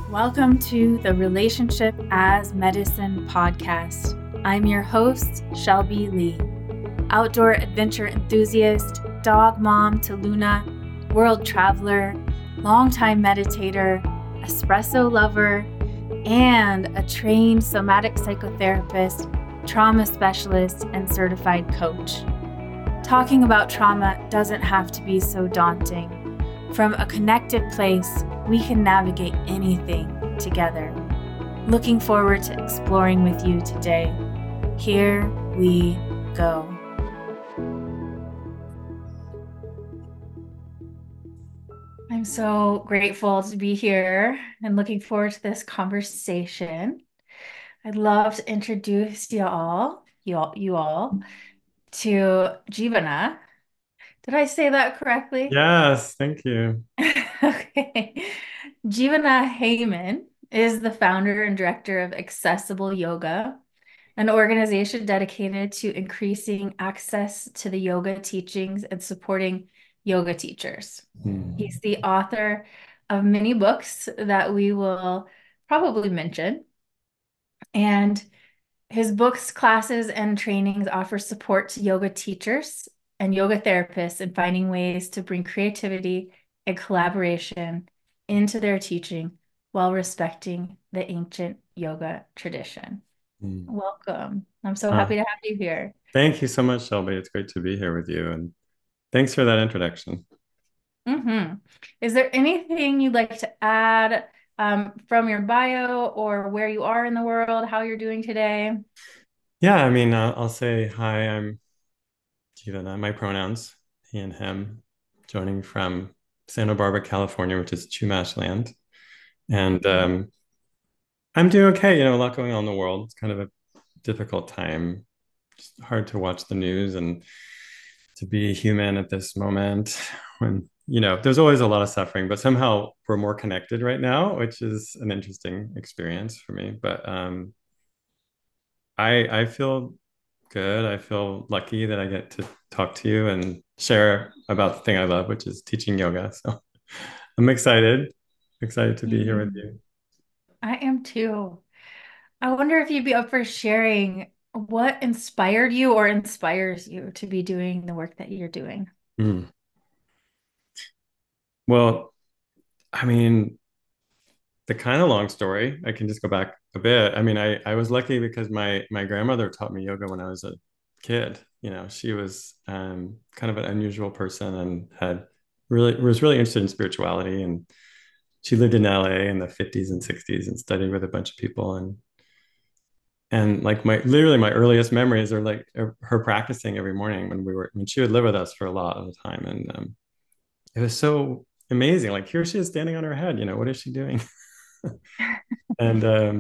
Welcome to the Relationship as Medicine podcast. I'm your host, Shelby Lee, outdoor adventure enthusiast, dog mom to Luna, world traveler, longtime meditator, espresso lover, and a trained somatic psychotherapist, trauma specialist, and certified coach. Talking about trauma doesn't have to be so daunting. From a connected place, we can navigate anything together. Looking forward to exploring with you today. Here we go. I'm so grateful to be here and looking forward to this conversation. I'd love to introduce you all to Jivana. Did I say that correctly? Yes, thank you. Okay. Jivana Heyman is the founder and director of Accessible Yoga, an organization dedicated to increasing access to the yoga teachings and supporting yoga teachers. Hmm. He's the author of many books that we will probably mention. And his books, classes, and trainings offer support to yoga teachers and yoga therapists in finding ways to bring creativity and collaboration into their teaching while respecting the ancient yoga tradition. Hmm. Welcome. I'm so Uh, happy to have you here. Thank you so much, Shelby. It's great to be here with you, and thanks for that introduction. hmm Is there anything you'd like to add from your bio or where you are in the world, how you're doing today? Yeah, I mean, I'll say hi. I'm Jivana. My pronouns, he and him, joining from Santa Barbara, California, which is Chumash land, and I'm doing okay. A lot going on in the world. It's kind of a difficult time. It's hard to watch the news and to be human at this moment when there's always a lot of suffering, but somehow we're more connected right now, which is an interesting experience for me. But I feel good. I feel lucky that I get to talk to you and share about the thing I love, which is teaching yoga. So I'm excited to be here with Mhm. you. I am too. I wonder if you'd be up for sharing what inspired you or inspires you to be doing the work that you're doing. Mm. Well, I mean, the kind of long story, I can just go back a bit. I mean, I was lucky because my grandmother taught me yoga when I was a kid. She was kind of an unusual person and was really interested in spirituality. And she lived in LA in the 50s and 60s and studied with a bunch of people. And like my earliest memories are like her practicing every morning when she would live with us for a lot of the time. And it was so amazing. Like here she is standing on her head. What is she doing? And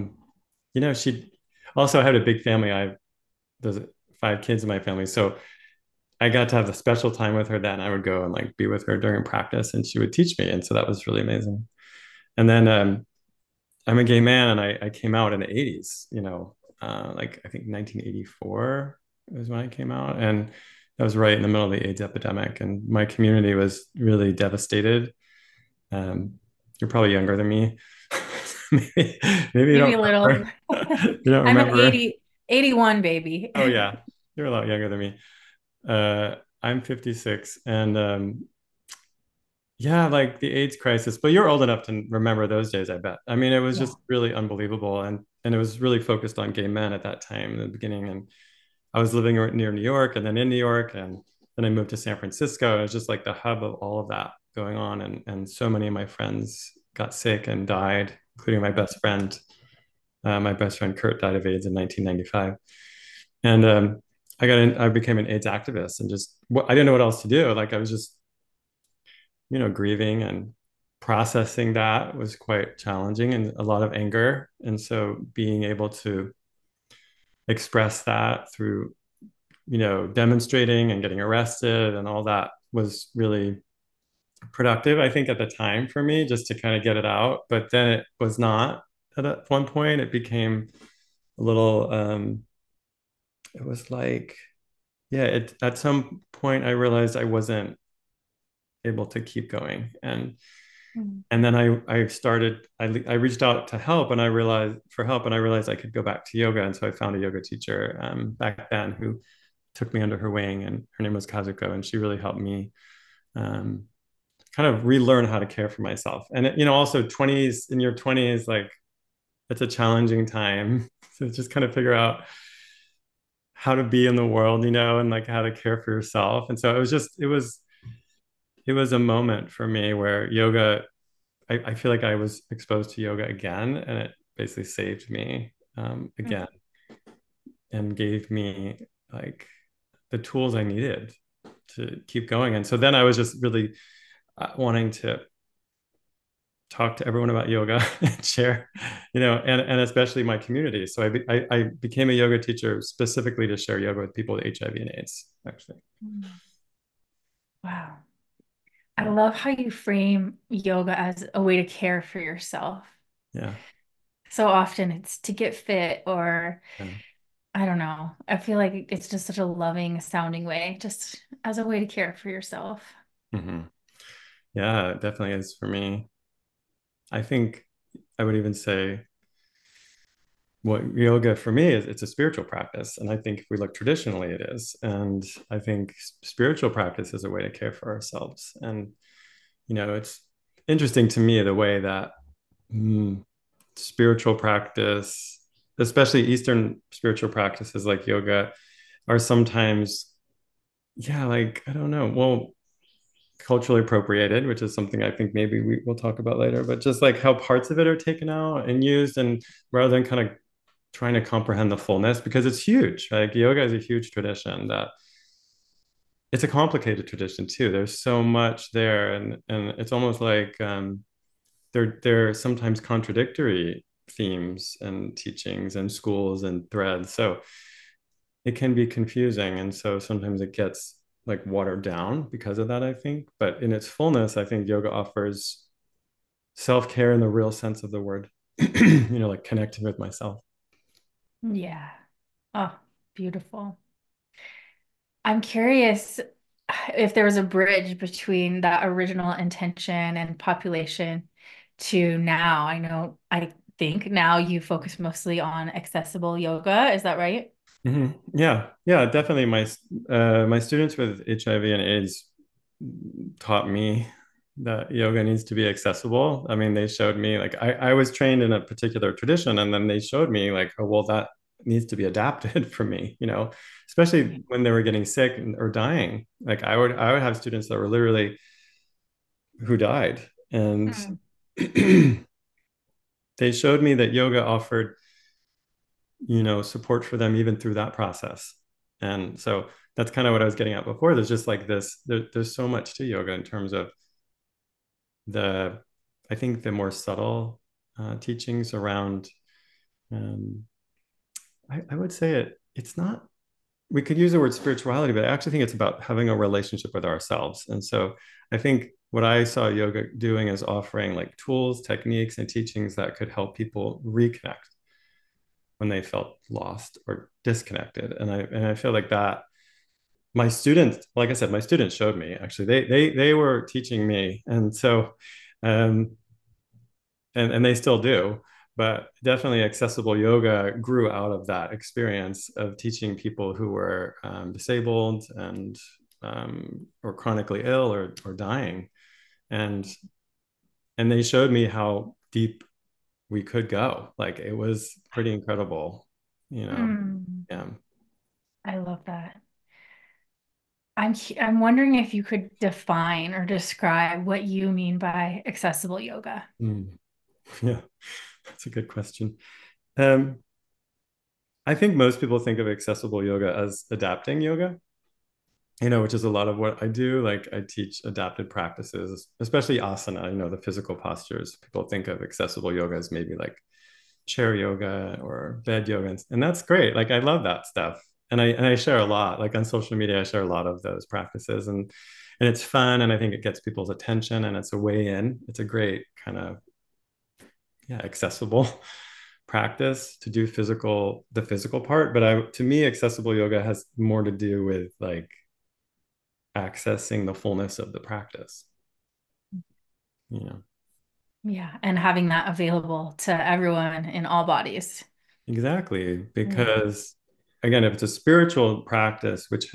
she also had a big family. There's 5 kids in my family, so I got to have a special time with her. Then I would go and like be with her during practice, and she would teach me, and so that was really amazing. And then I'm a gay man, and I came out in the '80s. Like I think 1984 was when I came out, and that was right in the middle of the AIDS epidemic, and my community was really devastated. Um, you're probably younger than me. maybe, maybe you Maybe don't a little. remember. You don't I'm an remember. 81 baby. Oh yeah, you're a lot younger than me. I'm 56, and yeah, like the AIDS crisis. But you're old enough to remember those days, I bet. I mean, it was Yeah. just really unbelievable, and it was really focused on gay men at that time in the beginning. And I was living near New York, and then in New York, and then I moved to San Francisco. It was just like the hub of all of that going on, and so many of my friends got sick and died, including my best friend. My best friend Kurt died of AIDS in 1995. And I became an AIDS activist and I didn't know what else to do. Like I was just, grieving and processing that was quite challenging and a lot of anger. And so being able to express that through, demonstrating and getting arrested and all that was really productive, I think, at the time for me, just to kind of get it out. But then it was not at one point. It became a little, it was like, yeah, at some point I realized I wasn't able to keep going. And Mm. And then I reached out to help, and I realized I could go back to yoga. And so I found a yoga teacher back then who took me under her wing, and her name was Kazuko, and she really helped me um, kind of relearn how to care for myself. And also in your 20s, like it's a challenging time to just kind of figure out how to be in the world, and like how to care for yourself. And so it was a moment for me where yoga, I feel like I was exposed to yoga again, and it basically saved me Mm. again and gave me like the tools I needed to keep going. And so then I was just really wanting to talk to everyone about yoga and share, and especially my community. So I became a yoga teacher specifically to share yoga with people with HIV and AIDS, actually. Mm. Wow. I love how you frame yoga as a way to care for yourself. Yeah. So often it's to get fit, or Yeah. I don't know. I feel like it's just such a loving sounding way, just as a way to care for yourself. Mm-hmm. Yeah, it definitely is for me. I think I would even say what yoga for me is, it's a spiritual practice. And I think if we look traditionally, it is. And I think spiritual practice is a way to care for ourselves. And, it's interesting to me the way that mm, spiritual practice, especially Eastern spiritual practices like yoga, are sometimes, yeah, like, I don't know, well, culturally appropriated, which is something I think maybe we will talk about later, but just like how parts of it are taken out and used, and rather than kind of trying to comprehend the fullness, because it's huge. Like yoga is a huge tradition that it's a complicated tradition too. There's so much there, and it's almost like there are sometimes contradictory themes and teachings and schools and threads. So it can be confusing, and so sometimes it gets like watered down because of that, I think. But in its fullness, I think yoga offers self-care in the real sense of the word. Like connecting with myself. Yeah. Oh, beautiful. I'm curious if there was a bridge between that original intention and population to now. I think now you focus mostly on accessible yoga. Is that right? Yeah, yeah, definitely. My students with HIV and AIDS taught me that yoga needs to be accessible. I mean, they showed me like I was trained in a particular tradition, and then they showed me like, oh, well, that needs to be adapted for me, especially when they were getting sick or dying. Like I would have students that were literally who died, and Mm. they showed me that yoga offered, support for them even through that process. And so that's kind of what I was getting at before. There's just like there's so much to yoga in terms of the, I think the more subtle teachings around, um, I would say it's not, we could use the word spirituality, but I actually think it's about having a relationship with ourselves. And so I think what I saw yoga doing is offering like tools, techniques, and teachings that could help people reconnect when they felt lost or disconnected. And I feel like that my students, like I said, my students showed me actually they were teaching me. And so um and they still do, but definitely accessible yoga grew out of that experience of teaching people who were disabled and or chronically ill or dying. And and they showed me how deep we could go. Like it was pretty incredible, you know. Mm. Yeah. I love that. I'm wondering if you could define or describe what you mean by accessible yoga. Mm. Yeah, that's a good question. Um, I think most people think of accessible yoga as adapting yoga, which is a lot of what I do. Like I teach adapted practices, especially asana, the physical postures. People think of accessible yoga as maybe like chair yoga or bed yoga. And that's great. Like I love that stuff. And I share a lot, like on social media, I share a lot of those practices, and it's fun. And I think it gets people's attention, and it's a way in. It's a great kind of, yeah, accessible practice to do the physical part. But to me, accessible yoga has more to do with like accessing the fullness of the practice, you know. Yeah. And having that available to everyone in all bodies. Exactly. Yeah. Because again, if it's a spiritual practice, which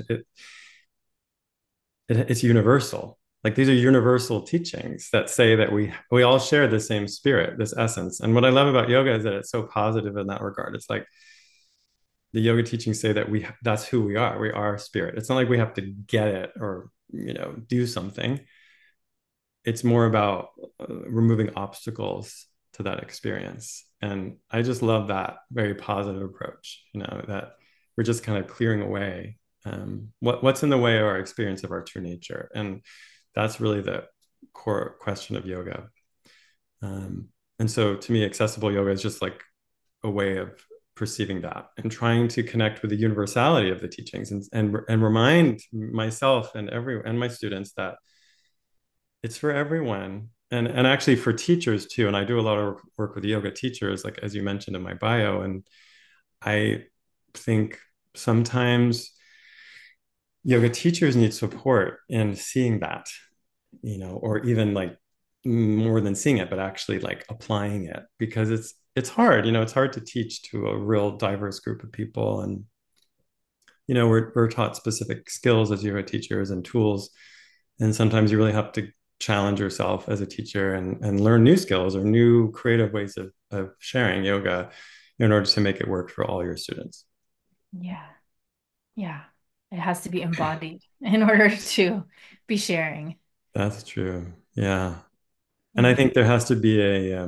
it's universal. Like these are universal teachings that say that we all share the same spirit, this essence. And what I love about yoga is that it's so positive in that regard. It's like the yoga teachings say that that's who we are. We are spirit. It's not like we have to get it or do something. It's more about removing obstacles to that experience. And I just love that very positive approach, that we're just kind of clearing away what's in the way of our experience of our true nature. And that's really the core question of yoga. And so to me, accessible yoga is just like a way of perceiving that and trying to connect with the universality of the teachings and remind myself and my students that it's for everyone and actually for teachers too. And I do a lot of work with yoga teachers, like as you mentioned in my bio. And I think sometimes yoga teachers need support in seeing that, or even like more than seeing it, but actually like applying it because it's hard, it's hard to teach to a real diverse group of people. And we're taught specific skills as yoga teachers and tools. And sometimes you really have to challenge yourself as a teacher and learn new skills or new creative ways of sharing yoga in order to make it work for all your students. Yeah. Yeah. It has to be embodied in order to be sharing. That's true. Yeah. And I Yeah. think there has to be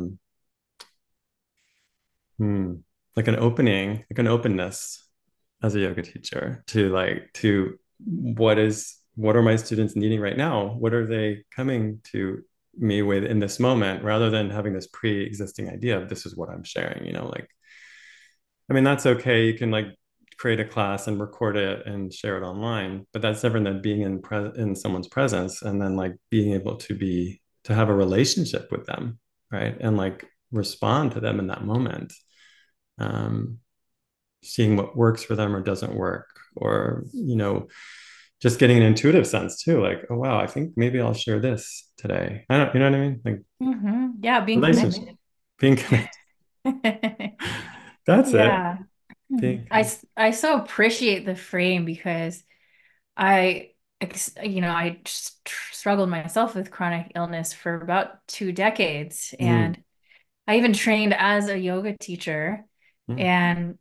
hmm, like an opening, like an openness as a yoga teacher to what are my students needing right now? What are they coming to me with in this moment rather than having this pre-existing idea of this is what I'm sharing, like I mean that's okay. You can like create a class and record it and share it online, but that's different than being in someone's presence and then like being able to have a relationship with them, right? And like respond to them in that moment. Um, Seeing what works for them or doesn't work, or just getting an intuitive sense too, like, oh wow, I think maybe I'll share this today. I don't, you know what I mean? Like Yeah, being relationship, connected. being connected. That's it. Yeah. Being I so appreciate the frame because I, I struggled myself with chronic illness for about 2 decades. mm, And I even trained as a yoga teacher mm, and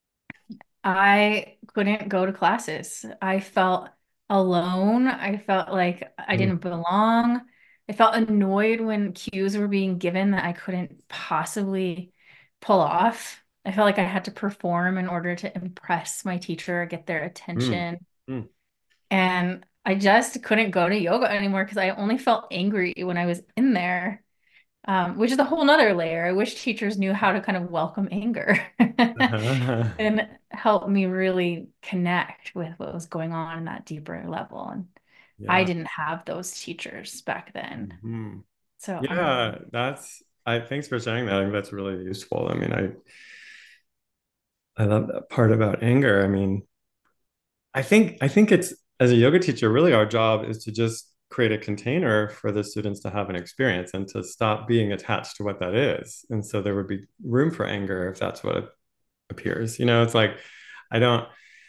I couldn't go to classes. I felt alone. I felt like I mm, didn't belong. I felt annoyed when cues were being given that I couldn't possibly pull off. I felt like I had to perform in order to impress my teacher, get their mm, attention. mm. And I just couldn't go to yoga anymore because I only felt angry when I was in there, which is a whole nother layer. I wish teachers knew how to kind of welcome anger and help me really connect with what was going on in that deeper level. And I Yeah. didn't have those teachers back then. Mhm. So I'm, Yeah, that's I thanks for sharing that. I think that's really useful. I mean, I love that part about anger. I mean, I think it's as a yoga teacher, really our job is to just create a container for the students to have an experience and to stop being attached to what that is. And so there would be room for anger if that's what appears. It's like I don't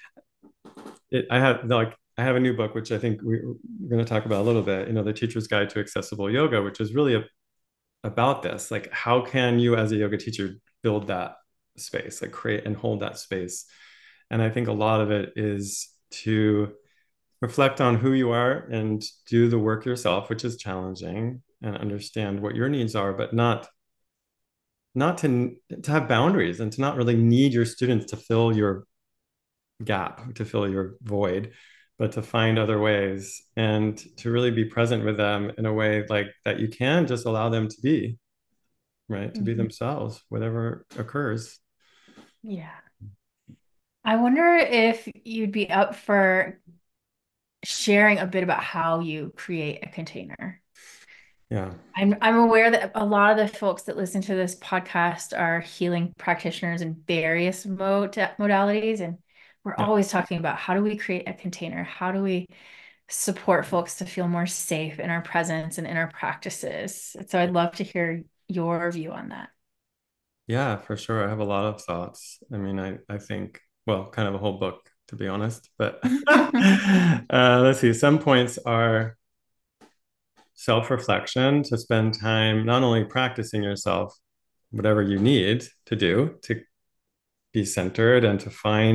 I have a new book which I think we're going to talk about a little bit, the Teacher's Guide to Accessible Yoga, which is really about this. Like how can you as a yoga teacher build that space, like create and hold that space? And I think a lot of it is to reflect on who you are and do the work yourself, which is challenging, and understand what your needs are, but not to have boundaries and to not really need your students to fill your gap, to fill your void, but to find other ways and to really be present with them in a way like that you can just allow them to be, right? To be Mhm. themselves, whatever occurs. Yeah. I wonder if you'd be up for sharing a bit about how you create a container. Yeah. I'm aware that a lot of the folks that listen to this podcast are healing practitioners in various modalities, and we're Yeah. always talking about how do we create a container? How do we support folks to feel more safe in our presence and in our practices? So I'd love to hear your view on that? Yeah, for sure. I have a lot of thoughts. I mean, I think, well, kind of a whole book, to be honest. But let's see. Some points are self-reflection, to spend time not only practicing yourself, whatever you need to do to be centered and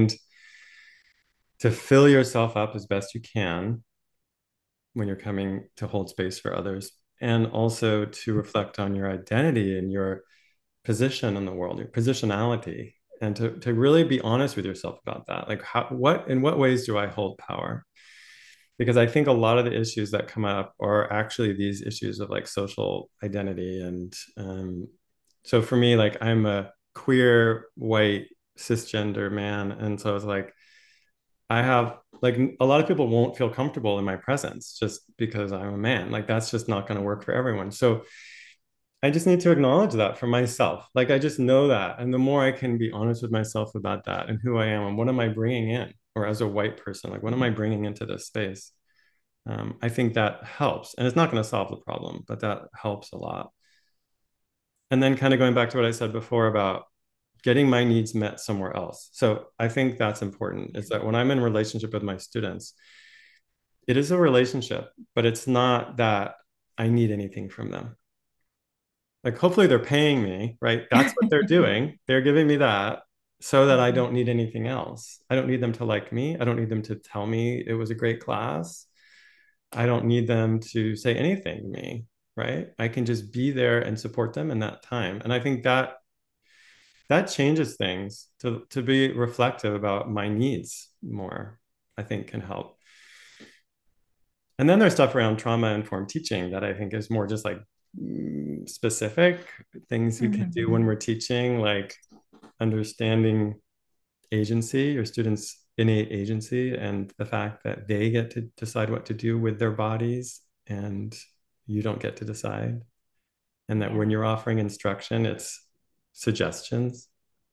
to fill yourself up as best you can when you're coming to hold space for others, and also to reflect on your identity and your position in the world, your positionality, and to really be honest with yourself about that. Like, in what ways do I hold power? Because I think a lot of the issues that come up are actually these issues of like social identity. And so for me, like, I'm a queer, white, cisgender man. And so it's like, I have like a lot of people won't feel comfortable in my presence just because I'm a man. Like, that's just not going to work for everyone. So I just need to acknowledge that for myself. Like, I just know that. And the more I can be honest with myself about that and who I am and what am I bringing in, or as a white person, like, what am I bringing into this space? I think that helps. And it's not going to solve the problem, but that helps a lot. And then kind of going back to what I said before about getting my needs met somewhere else. So I think that's important, is that when I'm in relationship with my students, it is a relationship, but it's not that I need anything from them. Like, hopefully they're paying me, right? That's what they're doing. They're giving me that so that I don't need anything else. I don't need them to like me. I don't need them to tell me it was a great class. I don't need them to say anything to me, right? I can just be there and support them in that time. And I think that changes things, to be reflective about my needs more, I think can help. And then there's stuff around trauma informed teaching that I think is more just like specific things we can do when we're teaching, like understanding agency, your students' innate agency, and the fact that they get to decide what to do with their bodies and you don't get to decide. And that when you're offering instruction, it's suggestions.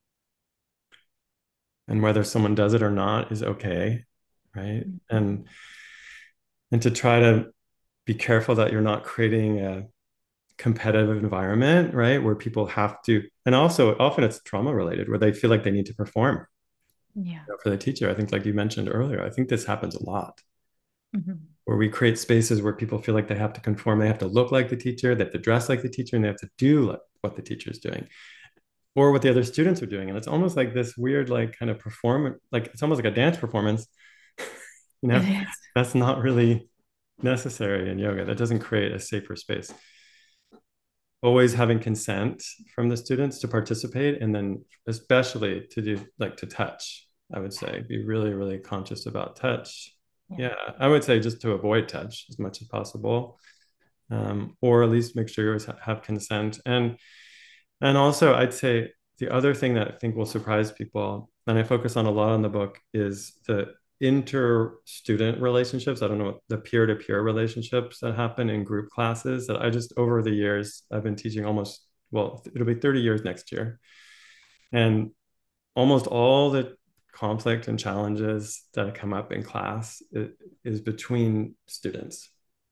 And whether someone does it or not is okay, right? And to try to be careful that you're not creating a competitive environment, right? Where people have to, and also often it's trauma related, where they feel like they need to perform, for the teacher. I think, like you mentioned earlier, I think this happens a lot, where we create spaces where people feel like they have to conform, they have to look like the teacher, they have to dress like the teacher, and they have to do like what the teacher is doing or what the other students are doing. And it's almost like this weird, like, kind of performance, like it's almost like a dance performance. That's not really necessary in yoga. That doesn't create a safer space. Always having consent from the students to participate, and then especially to do, like, to touch. I would say be really, really conscious about touch. Yeah, I would say just to avoid touch as much as possible, or at least make sure you always have consent. And also, I'd say the other thing that I think will surprise people, and I focus on a lot in the book, is the inter-student relationships. I don't know, the peer-to-peer relationships that happen in group classes that I just, over the years, I've been teaching almost, well, it'll be 30 years next year. And almost all the conflict and challenges that come up in class is between students.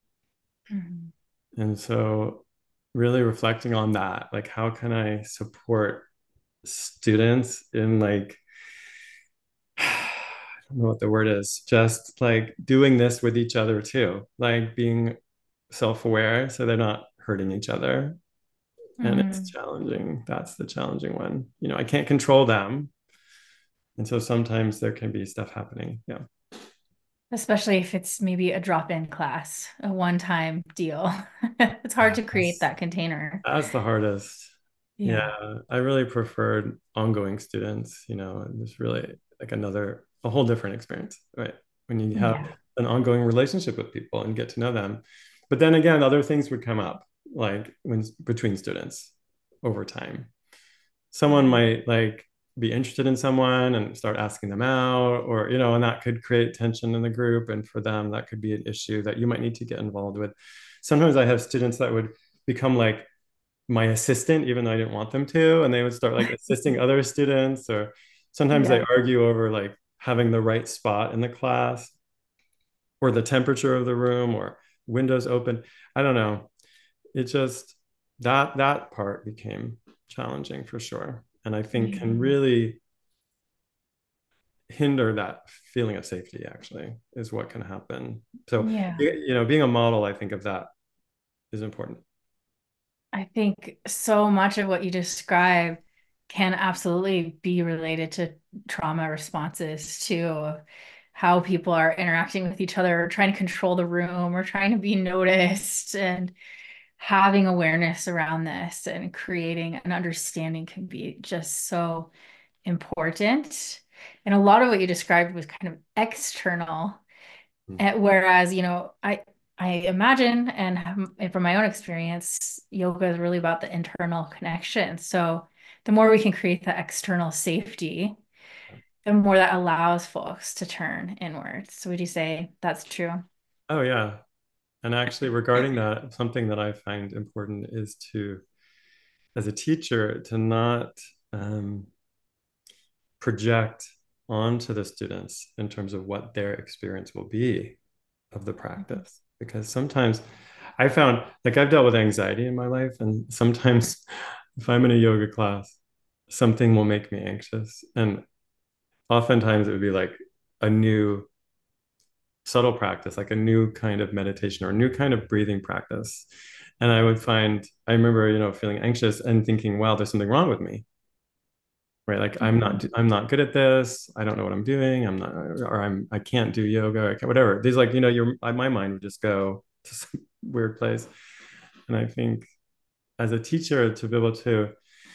And so really reflecting on that, like, how can I support students in, like, I don't know what the word is, just like doing this with each other too, like being self-aware so they're not hurting each other. And it's challenging. That's the challenging one. I can't control them. And so sometimes there can be stuff happening. Yeah. Especially if it's maybe a drop-in class, a one-time deal. It's hard to create that container. That's the hardest. Yeah. I really preferred ongoing students. It's really like a whole different experience, right? When you have an ongoing relationship with people and get to know them. But then again, other things would come up, like between students over time. Someone might, like, be interested in someone and start asking them out, or, and that could create tension in the group. And for them, that could be an issue that you might need to get involved with. Sometimes I have students that would become like my assistant, even though I didn't want them to, and they would start like assisting other students, or sometimes they argue over like having the right spot in the class or the temperature of the room or windows open. I don't know. It just, that part became challenging for sure. And I think can Mhm. really hinder that feeling of safety, actually, is what can happen. So, Yeah. you know, being a model, I think of that is important. I think so much of what you describe can absolutely be related to trauma responses to how people are interacting with each other, or trying to control the room, or trying to be noticed, and having awareness around this and creating an understanding can be just so important. And a lot of what you described was kind of external. Mm. Whereas, I imagine, and from my own experience, yoga is really about the internal connection. So the more we can create that external safety, the more that allows folks to turn inwards. So would you say that's true? Oh, yeah. And actually, regarding that, something that I find important is to, as a teacher, to not project onto the students in terms of what their experience will be of the Mhm. practice. Because sometimes I found, like, I've dealt with anxiety in my life, and sometimes if I'm in a yoga class, something will make me anxious. And oftentimes it would be like a new subtle practice, like a new kind of meditation or a new kind of breathing practice. And I would find, I remember, you know, feeling anxious and thinking, wow, there's something wrong with me, right? Like Mhm. I'm not good at this. I don't know what I'm doing. I'm not, or I can't do yoga, I can't, whatever. There's like, you know, my mind would just go to some weird place. And I think as a teacher to be able to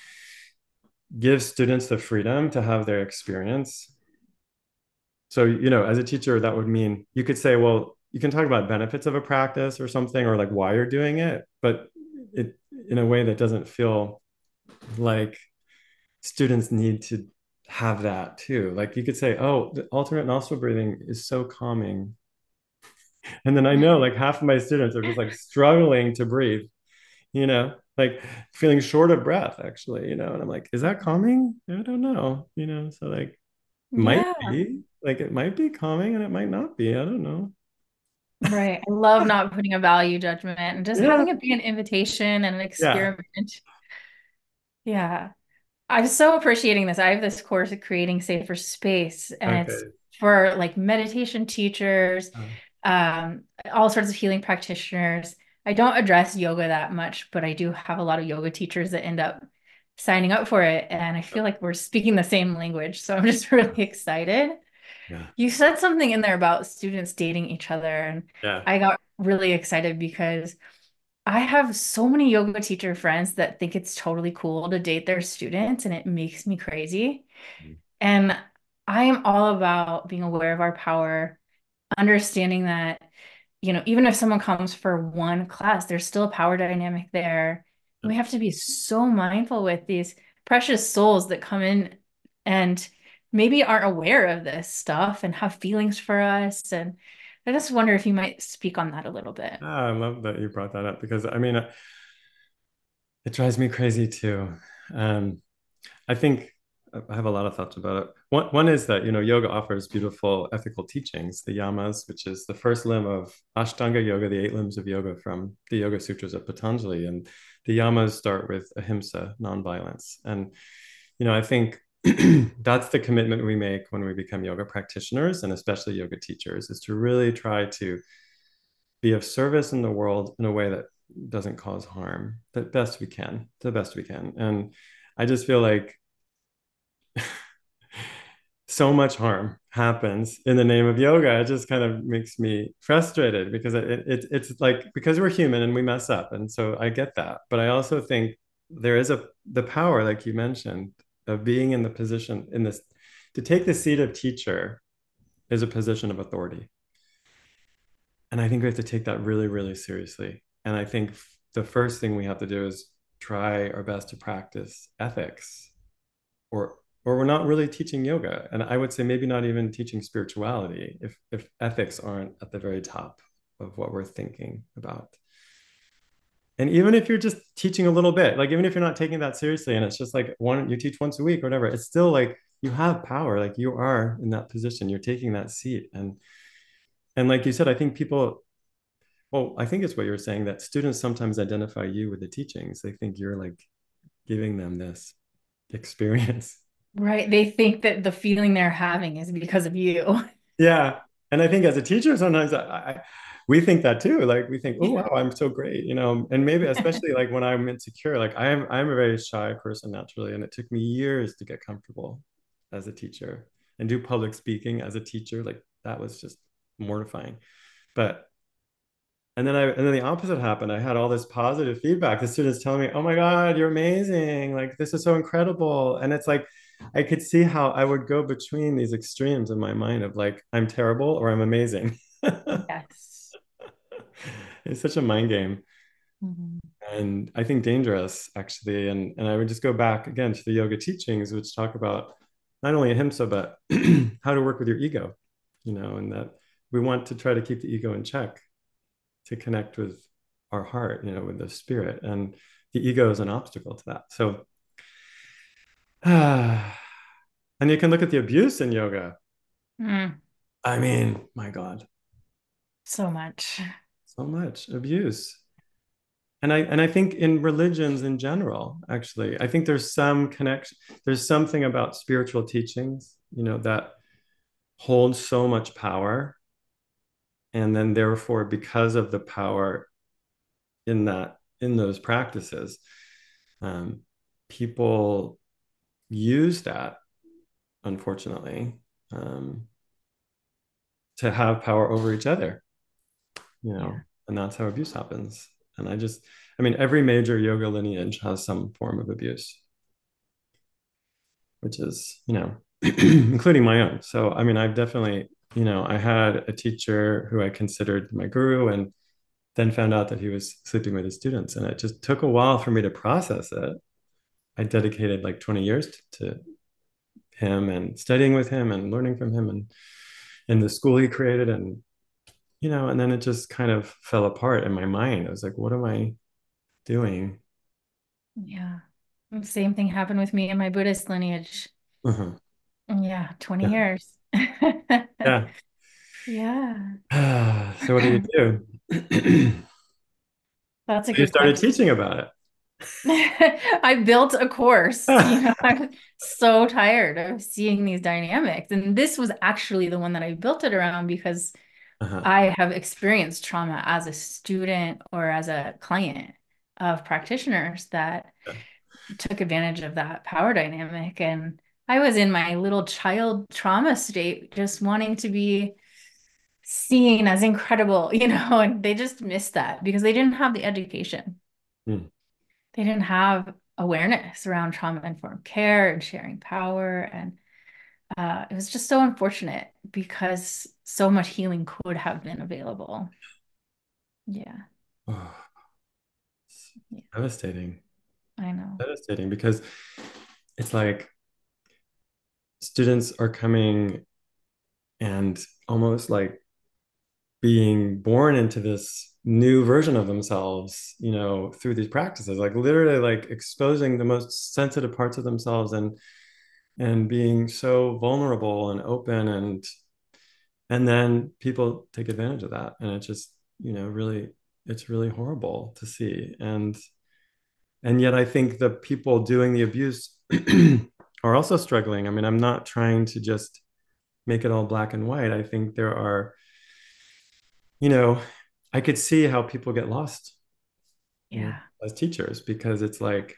give students the freedom to have their experience. So, you know, as a teacher, that would mean you could say, well, you can talk about benefits of a practice or something, or like why you're doing it, but it in a way that doesn't feel like students need to have that too. Like you could say, oh, the alternate nostril breathing is so calming. And then I know like half of my students are just like struggling to breathe, you know, like feeling short of breath, actually, you know, and I'm like, is that calming? I don't know, you know, so like, might Yeah, be like, it might be calming and it might not be. I don't know. right. I love not putting a value judgment and just Yeah. having it be an invitation and an Yeah. experiment. Yeah. I'm so appreciating this. I have this course of creating safer space, and it's Okay. for like meditation teachers, Uh, all sorts of healing practitioners. I don't address yoga that much, but I do have a lot of yoga teachers that end up signing up for it. And I feel like we're speaking the same language. So I'm just really excited. yeah. You said something in there about students dating each other, and Yeah. I got really excited because I have so many yoga teacher friends that think it's totally cool to date their students, and it makes me crazy. And I am all about being aware of our power, understanding that, even if someone comes for one class, there's still a power dynamic there. Yeah. We have to be so mindful with these precious souls that come in and maybe aren't aware of this stuff and have feelings for us. And I just wonder if you might speak on that a little bit. I love that you brought that up because I mean, it drives me crazy too. Um, I think I have a lot of thoughts about it. One is that, you know, yoga offers beautiful ethical teachings, the yamas, which is the first limb of Ashtanga yoga, the eight limbs of yoga from the Yoga Sutras of Patanjali. And the yamas start with ahimsa, nonviolence. And, you know, I think that's the commitment we make when we become yoga practitioners and especially yoga teachers, is to really try to be of service in the world in a way that doesn't cause harm, the best we can, the best we can. And I just feel like so much harm happens in the name of yoga. It just kind of makes me frustrated because it's like, because we're human and we mess up. And so I get that. But I also think there is the power, like you mentioned, of being in the position in this, to take the seat of teacher is a position of authority. And I think we have to take that really, really seriously. And I think the first thing we have to do is try our best to practice ethics, or we're not really teaching yoga. And I would say maybe not even teaching spirituality if ethics aren't at the very top of what we're thinking about. And even if you're just teaching a little bit, like even if you're not taking that seriously and it's just like one, you teach once a week or whatever, it's still like you have power, like you are in that position, you're taking that seat. And like you said, I think people Well, I think it's what you were saying that students sometimes identify you with the teachings. They think you're like giving them this experience. Right. They think that the feeling they're having is because of you. Yeah. And I think as a teacher, sometimes we think that too. Like we think, oh Yeah. wow, I'm so great, you know. And maybe especially like when I'm insecure, like I'm a very shy person naturally, and it took me years to get comfortable as a teacher and do public speaking as a teacher. Like that was just mortifying. But and then the opposite happened. I had all this positive feedback. The students telling me, "Oh my God, you're amazing! Like this is so incredible." And it's like I could see how I would go between these extremes in my mind of like I'm terrible or I'm amazing. Yes. It's such a mind game, Mhm. and I think dangerous actually. And I would just go back again to the yoga teachings, which talk about not only ahimsa but how to work with your ego, you know, and that we want to try to keep the ego in check to connect with our heart, you know, with the spirit. And the ego is an obstacle to that. So, and you can look at the abuse in yoga. Mm, I mean, my God, so much. so much abuse. And I think in religions in general, actually, I think there's some connection. There's something about spiritual teachings, you know, that hold so much power. And then therefore, because of the power in those practices, um, people use that, unfortunately, um, to have power over each other, you know, Yeah. and that's how abuse happens. And I mean, every major yoga lineage has some form of abuse, which is, you know, including my own. So, I mean, I've definitely, you know, I had a teacher who I considered my guru and then found out that he was sleeping with his students. And it just took a while for me to process it. I dedicated like 20 years to him and studying with him and learning from him and in the school he created. And you know, and then it just kind of fell apart in my mind. I was like, what am I doing? Yeah. Same thing happened with me in my Buddhist lineage. Uh-huh. Yeah, 20 Yeah. years. Yeah. Yeah. So what do you do? That's a You good started question. teaching about I built a course, it. I'm so tired of seeing these dynamics. And this was actually the one that I built it around because Uh-huh. I have experienced trauma as a student or as a client of practitioners that took advantage of that power dynamic. And I was in my little child trauma state, just wanting to be seen as incredible, and they just missed that because they didn't have the education. Hmm. They didn't have awareness around trauma-informed care and sharing power. And it was just so unfortunate because so much healing could have been available. Yeah. Oh, Yeah, devastating. I know. Devastating because it's like students are coming and almost like being born into this new version of themselves, you know, through these practices, like literally like exposing the most sensitive parts of themselves and being so vulnerable and open and then people take advantage of that and it just, you know, really it's really horrible to see. And yet I think the people doing the abuse are also struggling. I mean, I'm not trying to just make it all black and white. I think there are, you know, I could see how people get lost, you know, Yeah. as teachers because it's like,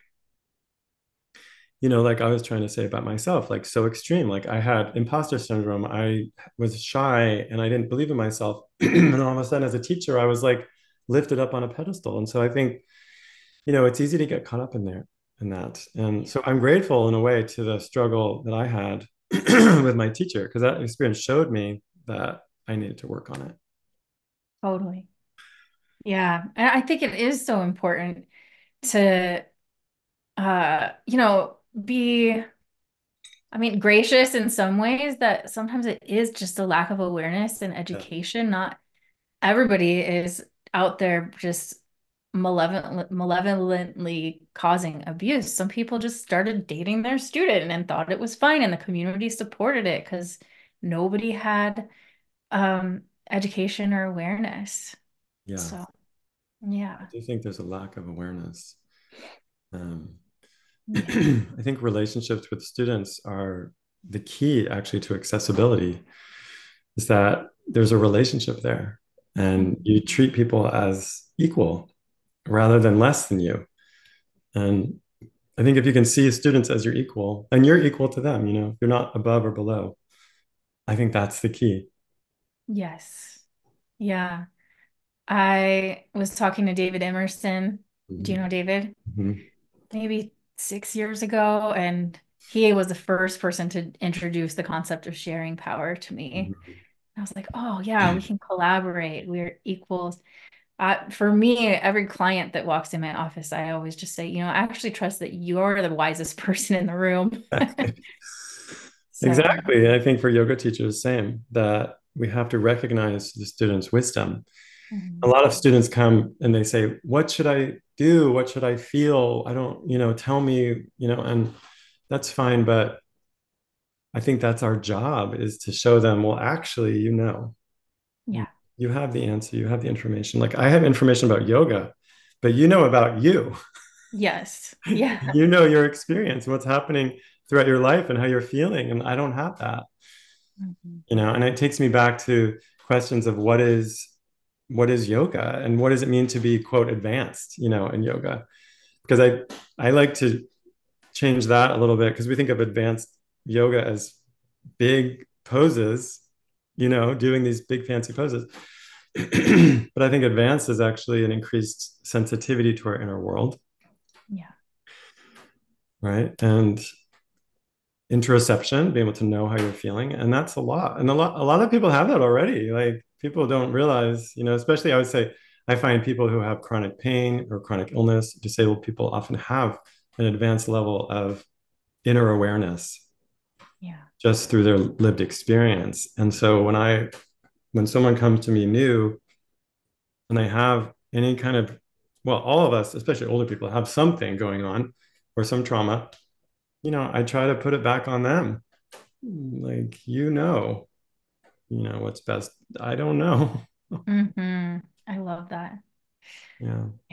you know, like I was trying to say about myself, like so extreme. Like I had imposter syndrome. I was shy and I didn't believe in myself. And all of a sudden, as a teacher, I was like lifted up on a pedestal. And so I think, you know, it's easy to get caught up in there in that. And so I'm grateful in a way to the struggle that I had with my teacher because that experience showed me that I needed to work on it. Totally. Yeah. And I think it is so important to be, I mean, gracious in some ways that sometimes it is just a lack of awareness and Yeah. education. Not everybody is out there just malevolently causing abuse. Some people just started dating their student and thought it was fine, and the community supported it because nobody had education or awareness. Yeah. So, I yeah. do think there's a lack of awareness. Um, Yeah. I think relationships with students are the key actually to accessibility, is that there's a relationship there and you Mhm. treat people as equal rather than less than you. And I think if you can see students as your equal and you're equal to them, you're not above or below. I think that's the key. Yes. Yeah. I was talking to David Emerson. Do you Mhm. know David? Mhm. Maybe 6 years ago, and he was the first person to introduce the concept of sharing power to me. Mhm. I was like, oh yeah, we can collaborate. We're equals. For me, every client that walks in my office, I always just say, I actually trust that you're the wisest person in the room. So, Exactly. I think for yoga teachers, same, that we have to recognize the students' wisdom. A mhm, lot of students come and they say, what should I do? What should I feel? I don't, tell me, and that's fine. But I think that's our job, is to show them, well, actually, you, yeah, you have the answer, you have the information. Like I have information about yoga, but you know about you. yes, yeah, You know your experience, what's happening throughout your life and how you're feeling. And I don't have that, mhm, and it takes me back to questions of what is yoga and what does it mean to be quote advanced, in yoga? Because I like to change that a little bit because we think of advanced yoga as big poses, doing these big fancy poses. But I think advanced is actually an increased sensitivity to our inner world, yeah, right? And interoception, being able to know how you're feeling. And that's a lot. And a lot of people have that already. Like people don't realize, especially I would say I find people who have chronic pain or chronic illness, disabled people often have an advanced level of inner awareness yeah, just through their lived experience. And so when someone comes to me new and they have any kind of, well, all of us, especially older people, have something going on or some trauma, I try to put it back on them. Like, what's best. I don't know. I love that. Yeah. Yeah.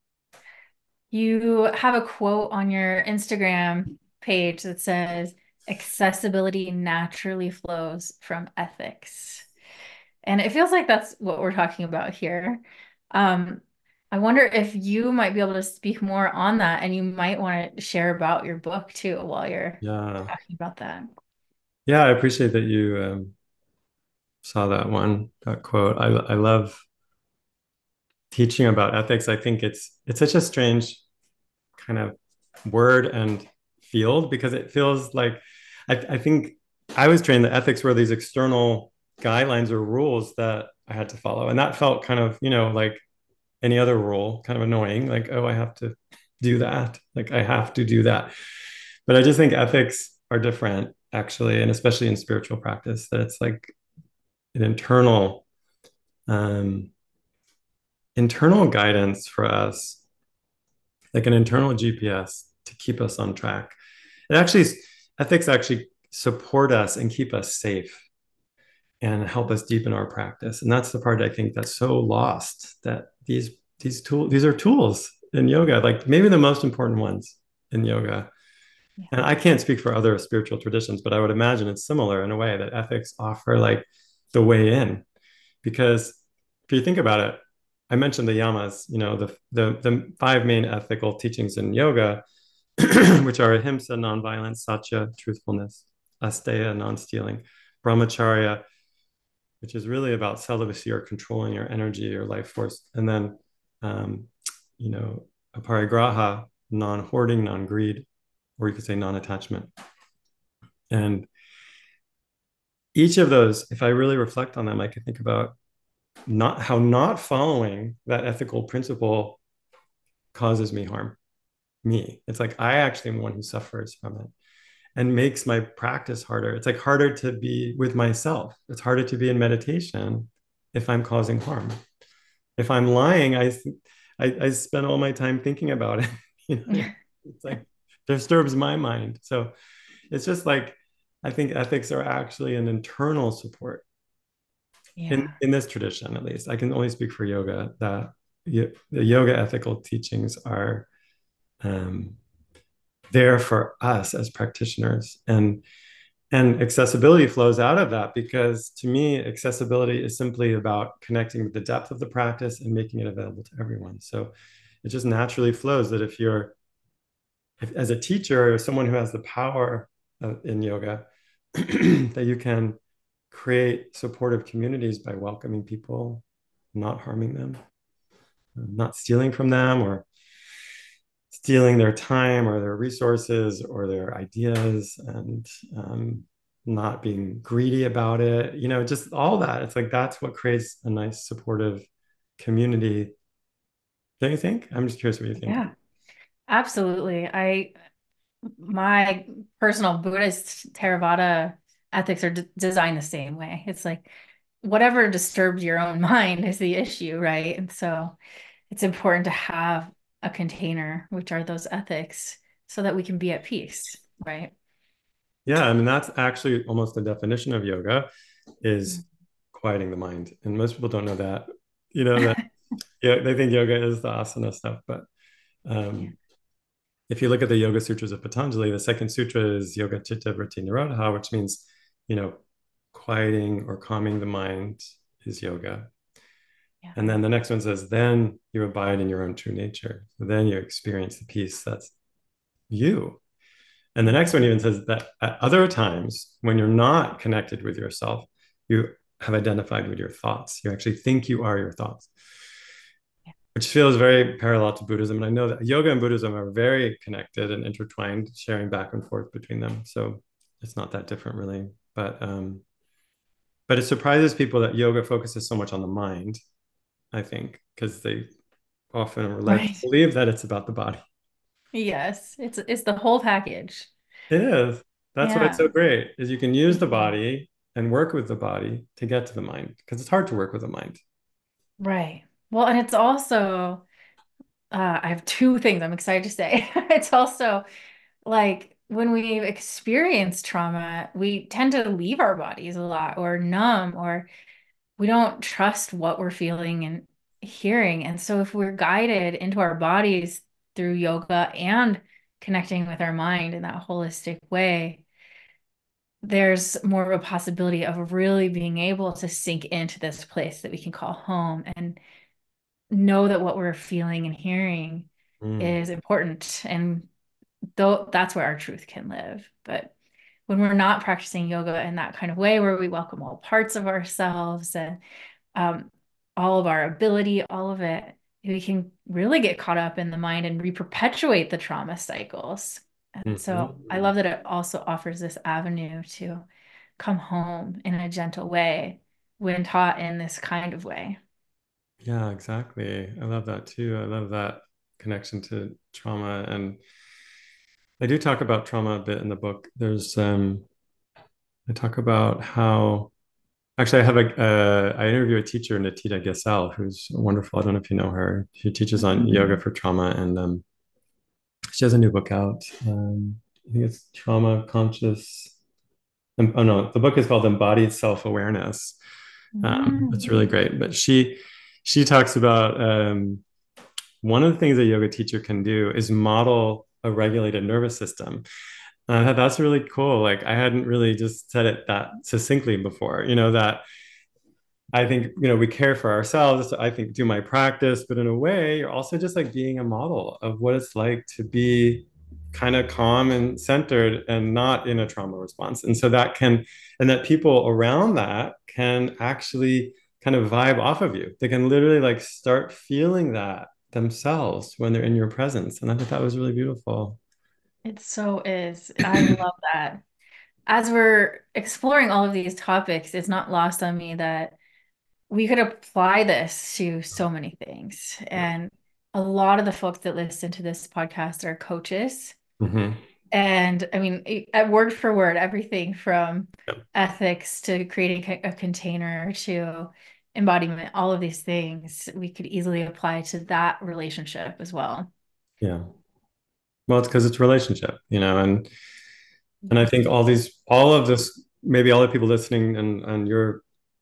You have a quote on your Instagram page that says, accessibility naturally flows from ethics. And it feels like that's what we're talking about here. Um, I wonder if you might be able to speak more on that, and you might want to share about your book too while you're Yeah. talking about that. Yeah. I appreciate that you saw that quote. I love teaching about ethics. I think it's such a strange kind of word and field because it feels like I think I was trained that ethics were these external guidelines or rules that I had to follow. And that felt kind of, like any other rule, kind of annoying, like, oh, I have to do that. Like I have to do that. But I just think ethics are different, actually, and especially in spiritual practice, that it's like an um, internal guidance for us, like an internal GPS to keep us on track. It actually, ethics actually support us and keep us safe and help us deepen our practice. And that's the part I think that's so lost, that these are tools in yoga, like maybe the most important ones in yoga. Yeah. And I can't speak for other spiritual traditions, but I would imagine it's similar in a way, that ethics offer like the way in. Because if you think about it, I mentioned the yamas, the five main ethical teachings in yoga, which are ahimsa, nonviolence, satya, truthfulness, asteya, non-stealing, brahmacharya, which is really about celibacy or controlling your energy, your life force, and then, um, you know, aparigraha, non-hoarding, non-greed, or you could say non-attachment. And each of those, if I really reflect on them, I can think about not following that ethical principle causes me harm. Me. It's like I actually am one who suffers from it and makes my practice harder. It's like harder to be with myself. It's harder to be in meditation if I'm causing harm. If I'm lying, I spend all my time thinking about it. It's like disturbs my mind. So it's just like I think ethics are actually an internal support Yeah. in this tradition, at least, I can only speak for yoga, that the yoga ethical teachings are um, there for us as practitioners. And accessibility flows out of that, because to me, accessibility is simply about connecting with the depth of the practice and making it available to everyone. So it just naturally flows that if, as a teacher or someone who has the power in yoga, that you can create supportive communities by welcoming people, not harming them, not stealing from them, or stealing their time or their resources or their ideas, and not being greedy about it, just all that. It's like that's what creates a nice supportive community, don't you think? I'm just curious what you think. Yeah, absolutely. My personal Buddhist Theravada ethics are designed the same way. It's like whatever disturbs your own mind is the issue, right? And so it's important to have a container, which are those ethics, so that we can be at peace, right? Yeah, I mean, that's actually almost the definition of yoga, is Mm. quieting the mind. And most people don't know that, that, yeah, they think yoga is the asana stuff. But Yeah. um, if you look at the Yoga Sutras of Patanjali, the second sutra is Yoga Chitta Vritti Nirodha, which means, you know, quieting or calming the mind is yoga. Yeah. And then the next one says, then you abide in your own true nature. So then you experience the peace that's you. And the next one even says that at other times, when you're not connected with yourself, you have identified with your thoughts. You actually think you are your thoughts, which feels very parallel to Buddhism. And I know that yoga and Buddhism are very connected and intertwined, sharing back and forth between them. So it's not that different, really. But it surprises people that yoga focuses so much on the mind, I think, because they often are led to Right. believe that it's about the body. Yes, it's the whole package. It is. That's why it's Yeah. so great, is you can use the Mhm. body and work with the body to get to the mind, because it's hard to work with the mind. Right. Well, and it's also, I have two things I'm excited to say. It's also like when we've experienced trauma, we tend to leave our bodies a lot or numb, or we don't trust what we're feeling and hearing. And so if we're guided into our bodies through yoga and connecting with our mind in that holistic way, there's more of a possibility of really being able to sink into this place that we can call home and know that what we're feeling and hearing Mm. is important. And though that's where our truth can live. But when we're not practicing yoga in that kind of way, where we welcome all parts of ourselves and um, all of our ability, all of it, we can really get caught up in the mind and re-perpetuate the trauma cycles. And so I Mhm. love that it also offers this avenue to come home in a gentle way when taught in this kind of way. Yeah, exactly. I love that too. I love that connection to trauma. And I do talk about trauma a bit in the book. I talk about how, actually, I interview a teacher, Natita Gesell, who's wonderful. I don't know if you know her. She teaches on yoga for trauma, and she has a new book out. I think it's Trauma Conscious. Oh no, the book is called Embodied Self-Awareness. It's really Mm. great. But she talks about one of the things a yoga teacher can do is model a regulated nervous system. And I thought that's really cool. Like I hadn't really just said it that succinctly before, that I think, we care for ourselves. I think do my practice, but in a way, you're also just like being a model of what it's like to be kind of calm and centered and not in a trauma response. And that people around that can actually kind of vibe off of you. They can literally like start feeling that themselves when they're in your presence. And I thought that was really beautiful. It so is. I love that. As we're exploring all of these topics, it's not lost on me that we could apply this to so many things. And a lot of the folks that listen to this podcast are coaches. Hmm. And I mean, at word for word, everything from ethics to creating a container to embodiment, all of these things we could easily apply to that relationship as well. Yeah. Well, it's because it's relationship, and I Yeah. think all of this, maybe all the people listening and your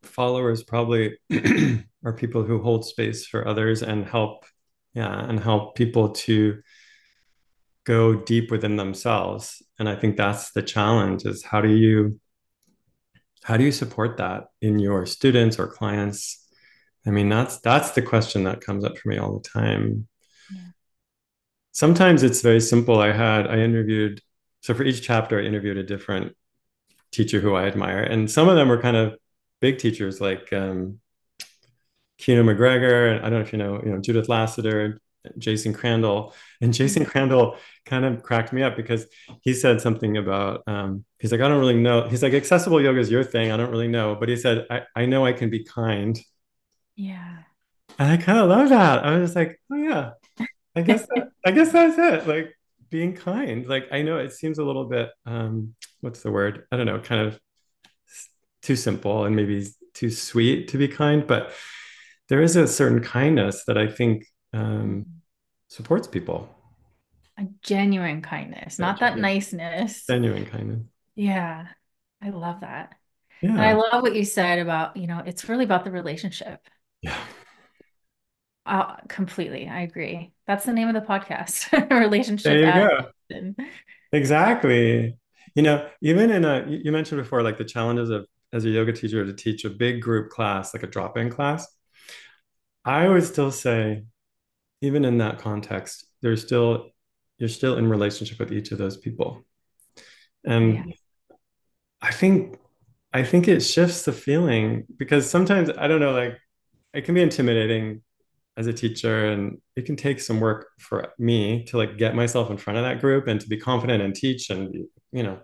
followers probably are people who hold space for others and help, yeah, and help people to go deep within themselves. And I think that's the challenge is how do you support that in your students or clients? I mean, that's the question that comes up for me all the time. Yeah. Sometimes it's very simple. I interviewed, so for each chapter, I interviewed a different teacher who I admire. And some of them were kind of big teachers like Keno McGregor, and I don't know if Judith Lassiter, Jason Crandall. And Jason Crandall kind of cracked me up because he said something about he's like, I don't really know. He's like, accessible yoga is your thing. I don't really know. But he said, I know I can be kind. Yeah. And I kind of love that. I was just like, oh yeah, I guess that's it. Like being kind. Like I know it seems a little bit what's the word? I don't know, kind of too simple and maybe too sweet to be kind, but there is a certain kindness that I think supports people. A genuine kindness, Yeah, not that niceness. genuine kindness. Yeah. I love that. And I Yeah, love what you said about, it's really about the relationship. yeah. Completely. I agree. That's the name of the podcast. Relationship There you as go. medicine. Exactly. Even in you mentioned before, like the challenges of as a yoga teacher to teach a big group class, like a drop-in class. I would still say, even in that context, you're still in relationship with each of those people. Yeah. And I think I think it shifts the feeling because sometimes I don't know, like it can be intimidating as a teacher and it can take some work for me to like get myself in front of that group and to be confident and teach and you know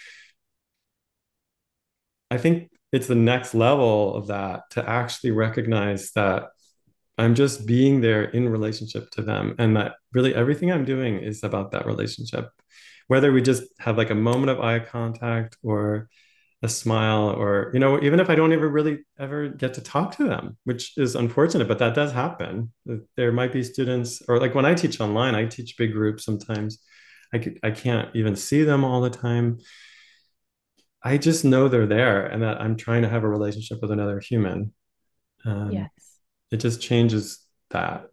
I think it's the next level of that to actually recognize that I'm just being there in relationship to them and that really everything I'm doing is about that relationship, whether we just have like a moment of eye contact or a smile or even if I don't ever really ever get to talk to them, which is unfortunate, but that does happen. There might be students, or like when I teach online, I teach big groups sometimes. I can't even see them all the time. I just know they're there and that I'm trying to have a relationship with another human. um, Yes. it just changes that.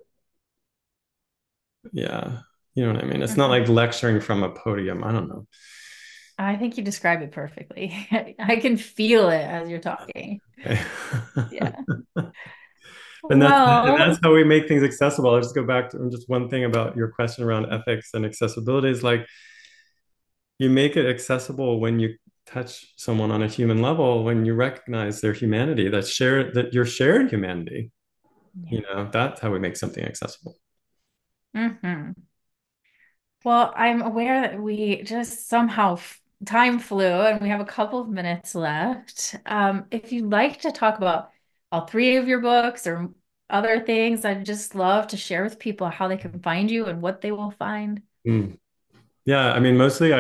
Yeah, you know what I mean. It's not Mhm. like lecturing from a podium. I don't know. I think you describe it perfectly. I can feel it as you're talking. Yeah. And Well, that's how we make things accessible. I'll just go back to just one thing about your question around ethics and accessibility is like you make it accessible when you touch someone on a human level, when you recognize their humanity, that your shared humanity. yeah. That's how we make something accessible. Hmm. Well, I'm aware that we just somehow time flew and we have a couple of minutes left. If you'd like to talk about all three of your books or other things, I'd just love to share with people how they can find you and what they will find. Mm. Yeah, I mean, mostly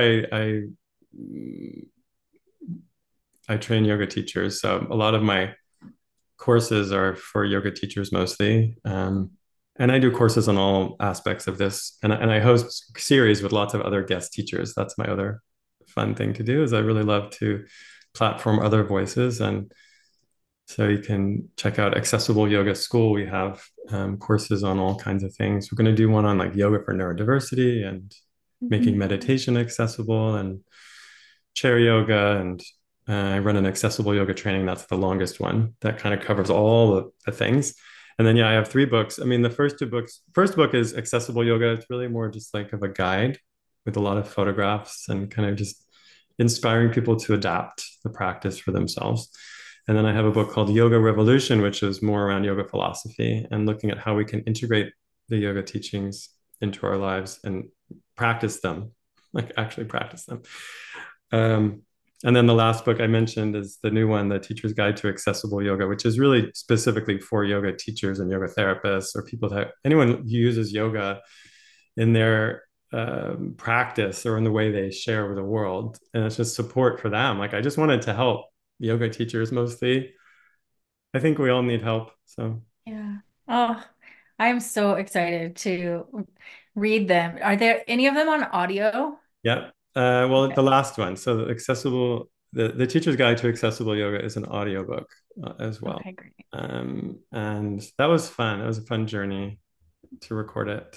I train yoga teachers, so a lot of my courses are for yoga teachers mostly. And I do courses on all aspects of this. And I host series with lots of other guest teachers. That's my other fun thing to do is I really love to platform other voices. And so you can check out Accessible Yoga School. We have courses on all kinds of things. We're going to do one on like yoga for neurodiversity and making Mhm. meditation accessible and chair yoga and I run an accessible yoga training. That's the longest one that kind of covers all the things. And then, yeah, I have three books. I mean, the first book is accessible yoga. It's really more just like of a guide with a lot of photographs and kind of just inspiring people to adapt the practice for themselves. And then I have a book called Yoga Revolution, which is more around yoga philosophy and looking at how we can integrate the yoga teachings into our lives and practice them, like actually practice them. Um, and then the last book I mentioned is the new one, The Teacher's Guide to Accessible Yoga, which is really specifically for yoga teachers and yoga therapists or anyone who uses yoga in their practice or in the way they share with the world. And it's just support for them. Like I just wanted to help yoga teachers mostly. I think we all need help. So, Yeah. Oh, I'm so excited to read them. Are there any of them on audio? yeah. Well, Okay. the last one. So, the accessible the Teacher's Guide to Accessible Yoga is an audiobook as well. Okay, great. And that was fun. It was a fun journey to record it.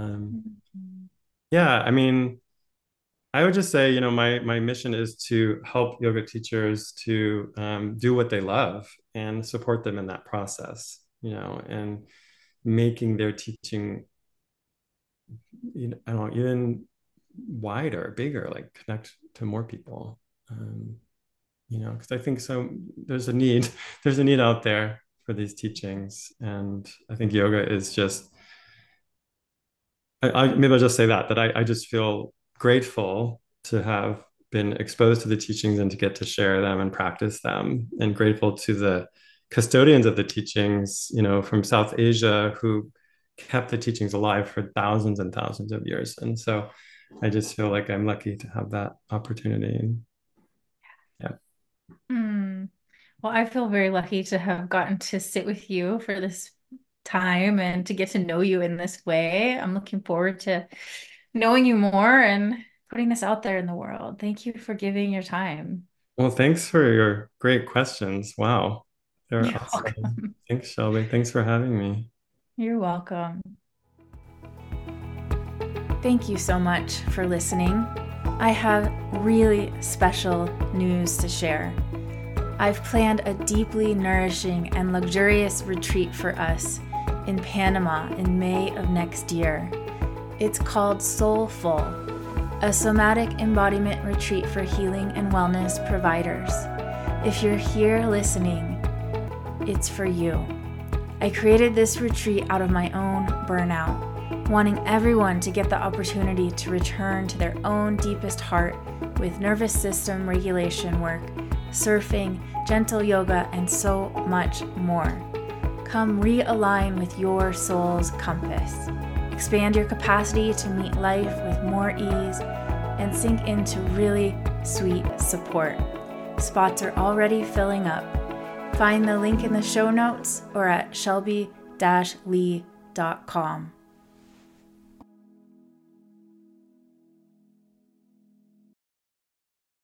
Yeah, I mean, I would just say, my mission is to help yoga teachers to do what they love and support them in that process, and making their teaching, I don't know, even wider, bigger, like connect to more people. Because I think there's a need out there for these teachings, and I think yoga is just. Maybe I'll just say that I just feel grateful to have been exposed to the teachings and to get to share them and practice them, and grateful to the custodians of the teachings, from South Asia, who kept the teachings alive for thousands and thousands of years. And so I just feel like I'm lucky to have that opportunity. Yeah. Well, I feel very lucky to have gotten to sit with you for this time and to get to know you in this way. I'm looking forward to knowing you more and putting this out there in the world. Thank you for giving your time. Well, thanks for your great questions. Wow. They're You're awesome. welcome. Thanks, Shelby. Thanks for having me. You're welcome. Thank you so much for listening. I have really special news to share. I've planned a deeply nourishing and luxurious retreat for us in Panama in May of next year. It's called Soulful, a somatic embodiment retreat for healing and wellness providers. If you're here listening, it's for you. I created this retreat out of my own burnout, wanting everyone to get the opportunity to return to their own deepest heart with nervous system regulation work, surfing, gentle yoga, and so much more. Come realign with your soul's compass. Expand your capacity to meet life with more ease and sink into really sweet support. Spots are already filling up. Find the link in the show notes or at shelby-lee.com.